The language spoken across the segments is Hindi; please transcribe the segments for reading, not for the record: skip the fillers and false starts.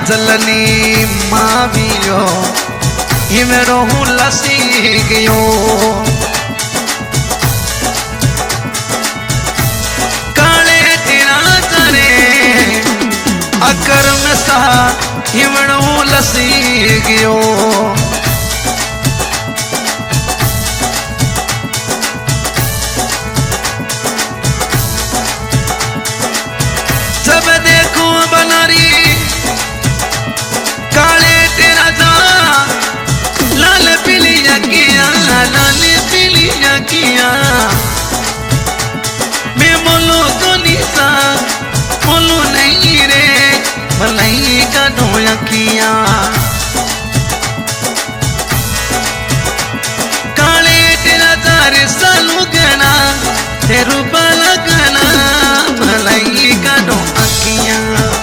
जलनी मावियो हिमरो हूँ लसी गयो काले तेरा करे अकर्म सा हिमरो हूँ लसी गयो जब देखो बनारी काले तेरा जा लाल पीलिया किया लाल पीलिया किया मैं बोलो तो निशा बोलो नहीं रे भलाई का ढोया किया काले तेरा तारे सालू गना तेरू बाला गना भलाई का ढोया किया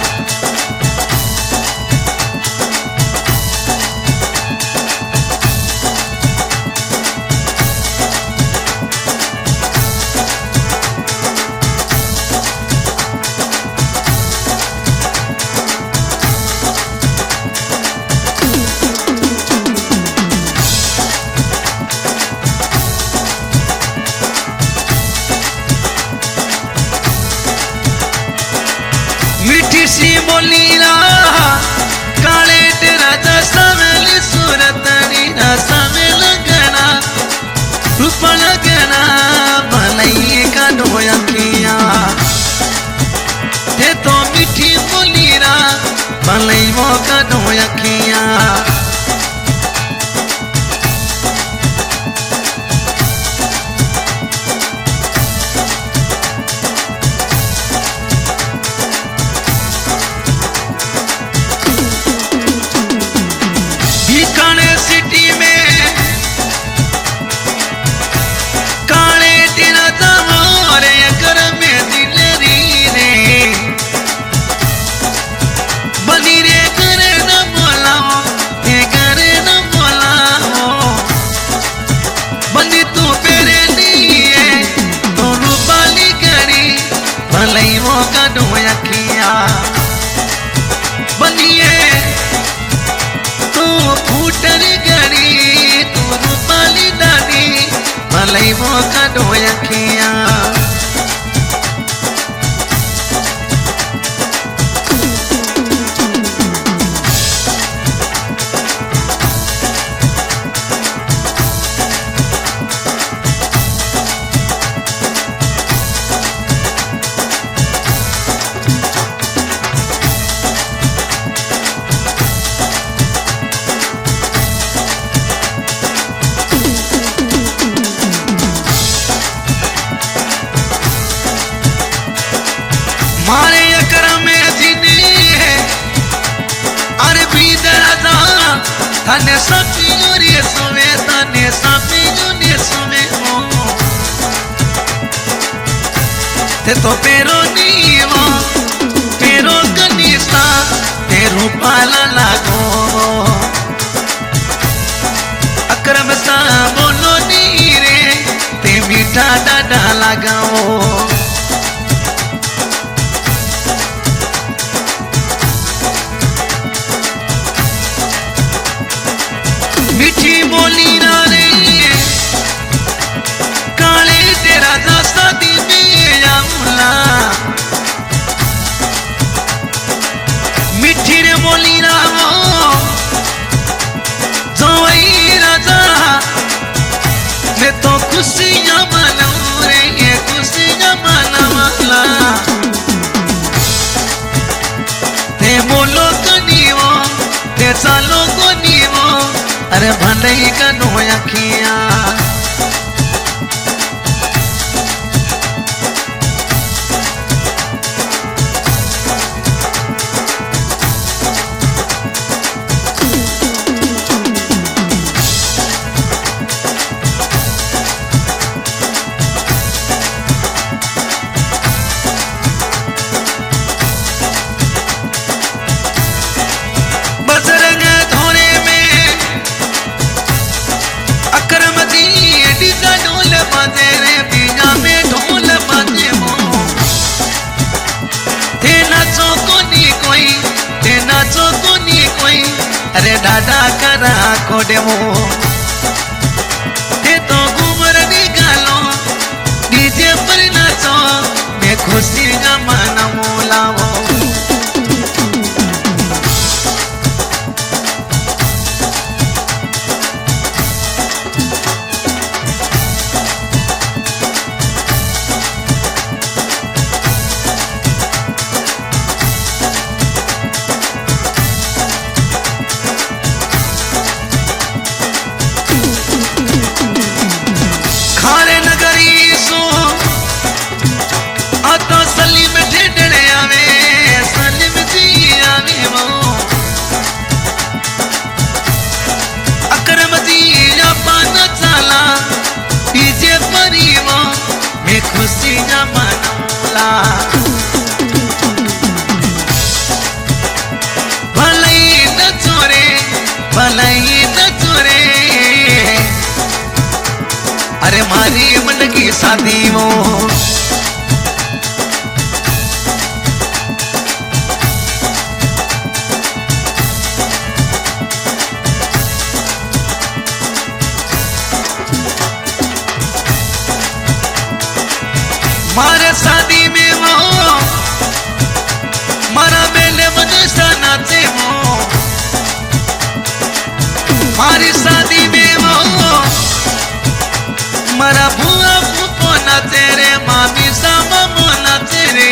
मीठी सी बोली ना काले तेरा दसवेल सूरत नीना सवे लगना रूप लगना भलाई का ढोया किया ते तो मीठी बोली ना भलाई वो का ढोया किया सिटी में काले तेरा तमारे कर में दिलरी रे बनी रे करे न बोलाओ ये करे न बोलाओ बनी तू पेरे लिए तो रूपाली करी भलाई वो का ढोया किया बनिए फूटरी गड़ी तू रूपाली दानी भलाई वो का ढोया किया मारे अकरम में जीनी है अरे बीदरा थाने सापी जोरिए सुमे थाने सापी जोरिए सुमे हो ते तो पेरो नीवा पेरो कनीसा तेरू पाला लागो अकरम सा बोलो नी रे ते मीठा डाडा लगाओ मीठी बोली ना रे काले तेरा दास्ता दी में जाऊला मीठी रे बोली ना जोई राजा मैं तो खुशियां मनाऊं रे ये खुशियां मनावाला ते बोलो कनीवो ते चालो कोनीवो अरे भलाई का ढोया किया बजरंग धोरे में अकरम दी डाडा करा कोडेमो ते तो घूमर निकालो डीजे पर नाचो मैं खुशी का मन मोलावो खुशी न मनोला भलाई न चोरे अरे मारी मन की शादी वो मारे शादी में वो मारा मेले मनुष्य नाचे वो मारी शादी में वो मारा भुआ फूफो नाचे रे मामी सामो नाचे रे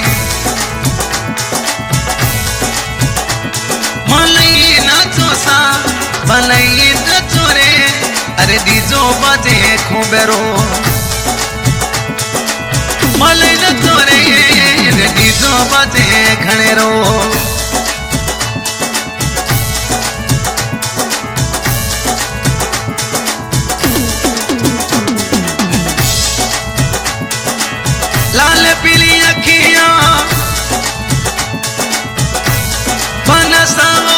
मलाई नाचो सा भलाई नाचो रे अरे डीजो बाजे खूबेरो मले न तोरे रेडी जो बाजे खणेरो लाल पीली अखियां बनसाओ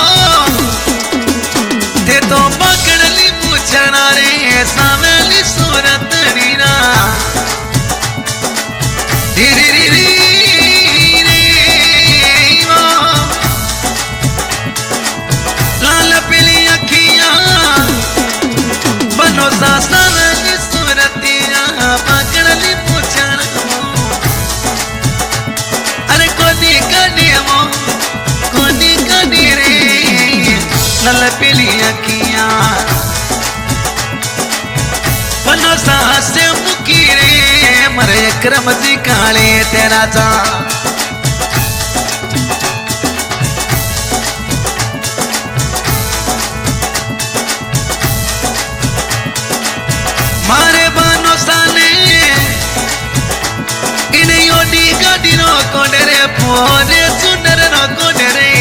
ते तो पकड़ली पूछना रे सावेली सूरत रीना लाल पीली अखियां बनो सासानी सूरतियां पकड़ली पूछन अरे कोनी कनी रे लाल पीली अखियां बनो सासे मुकी रे मरे क्रम जी काले तेरा जा मारे बानो साले इन योडी गाड़ी नो कोडरे पोरे सुंदर नो कोडरे